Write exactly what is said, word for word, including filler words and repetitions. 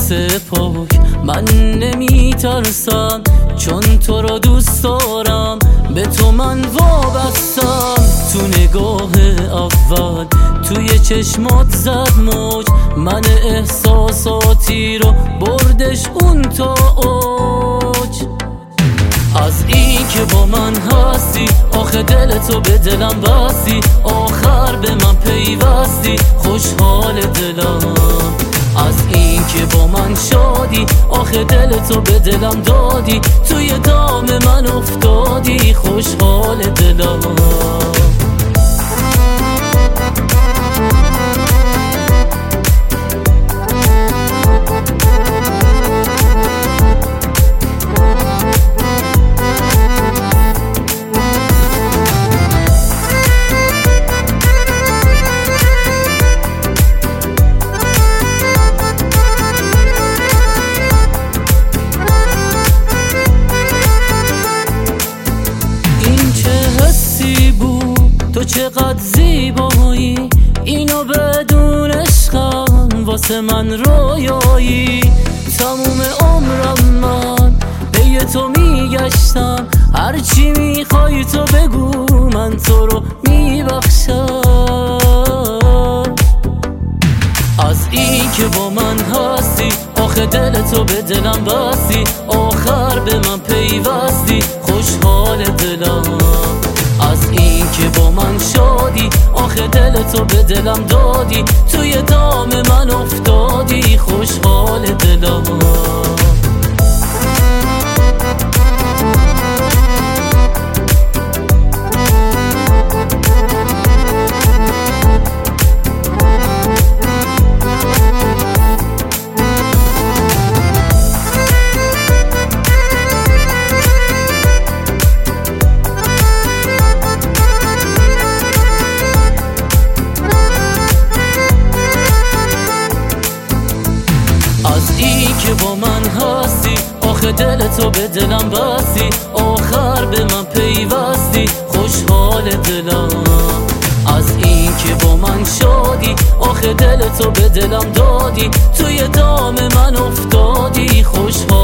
واسه پاک من نمیترسم، چون تو رو دوست دارم، به تو من وابستم. تو نگاه اول توی چشمات زد موج، من احساساتی رو بردش اون تا اوج. از این که با من هستی، آخه دلتو به دلم بستی، آخر به من پیوستی، خوشحال دلم. از این که با من شادی، آخه دلتو به دلم دادی، توی دام من افتادی، خوشحال دلم. تو چقدر زیبایی، اینو بدون عشقم واسه من رویایی. تموم عمرم من پی تو میگشتم، هرچی میخوای تو بگو من تو رو میبخشم. از این که با من هستی، آخه دلتو به دلم بستی، آخر به من پیوستی، خوشحال دلم. از این که با من شادی، آخه دلتو به دلم دادی، توی دام من افتادی، خوشحال دلم. از این که با من هستی، آخه دلتو به دلم بستی، آخر به من پیوستی، خوشحال دلم. از این که با من شادی، آخه دلتو به دلم دادی، توی دام من افتادی، خوشحال